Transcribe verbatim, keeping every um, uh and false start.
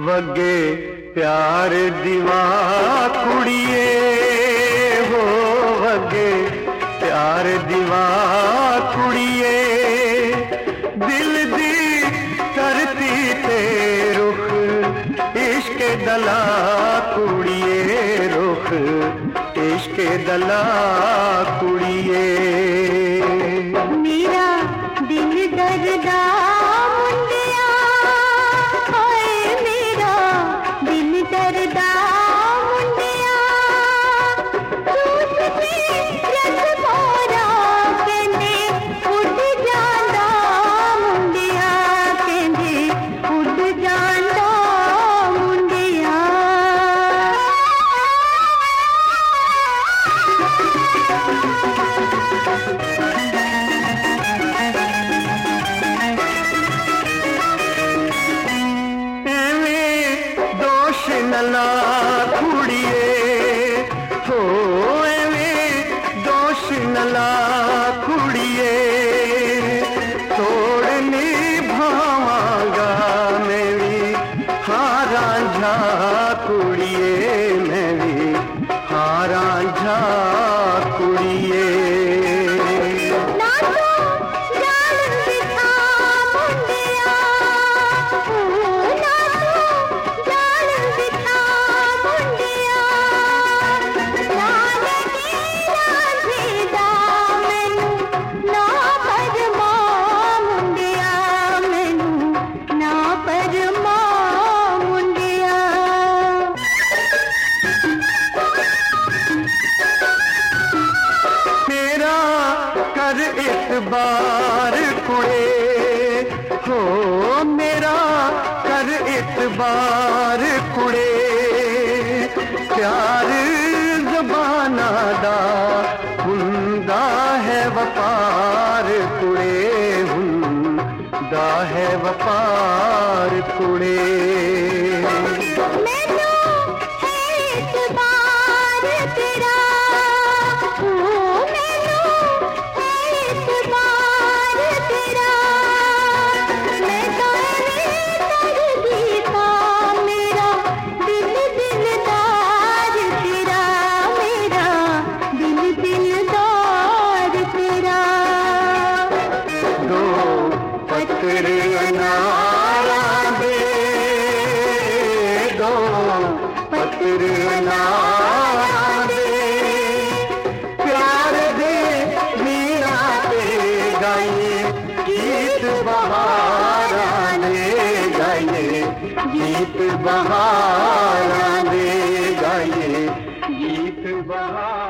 वगे प्यार दीवा कुड़िए हो वगे प्यार दीवा कुड़िए दिल दी करती ते रुख इश्क दला कुड़िए रुख इश्क दला कुड़िए मेरा दिल दर्दा मुंडिया हाय मेरा दिल दर्दा मुंडिया टूटती रस मोरा कहंदे उड़ जांदा मुंडिया कहंदे उड़ जांदा मुंडिया नला कुड़िए हो एवें दोष नला कुड़िए तोड़नी भावांगा मैं भी हारा झा कुड़िए मैं भी हारा झा कुड़िए कर इतबार कुड़े हो मेरा कर इतबार कुड़े प्यार ज़बाना दा हुंदा है वपार कुड़े हुंदा है वपार कुड़े पत्र अनारा दे दो पत्र अनारा दे प्यार दे मीरा पे गाइए गीत बहारा दे गाइए गीत बहारा दे गाइए गीत बहारा